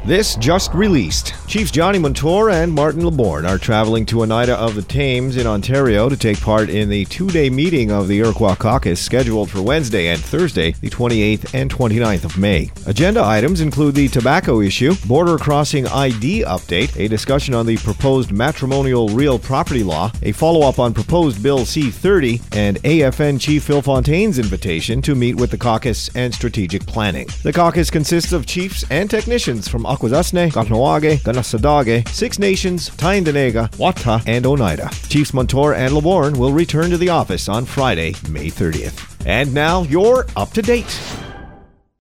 This just released. Chiefs Johnny Montour and Martin LeBorn are traveling to Oneida of the Thames in Ontario to take part in the two-day meeting of the Iroquois Caucus scheduled for Wednesday and Thursday, the 28th and 29th of May. Agenda items include the tobacco issue, border crossing ID update, a discussion on the proposed matrimonial real property law, a follow-up on proposed Bill C-30, and AFN Chief Phil Fontaine's invitation to meet with the caucus and strategic planning. The caucus consists of chiefs and technicians from Akwesasne, Kahnawake, Kanesatake, Six Nations, Tyendinaga, Wata, and Oneida. Chiefs Montour and LeBorn will return to the office on Friday, May 30th. And now you're up to date.